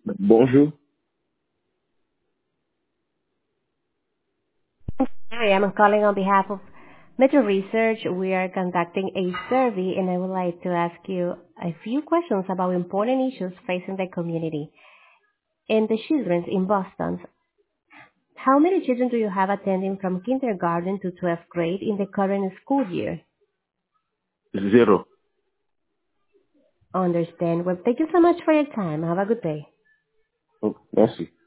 Bonjour. Hi, I'm calling on behalf of Metro Research. We are conducting a survey, and I would like to ask you a few questions about important issues facing the community and the children in Boston. How many children do you have attending from kindergarten to 12th grade in the current school year? Zero. Understand. Well, thank you so much for your time. Have a good day. Oh, merci.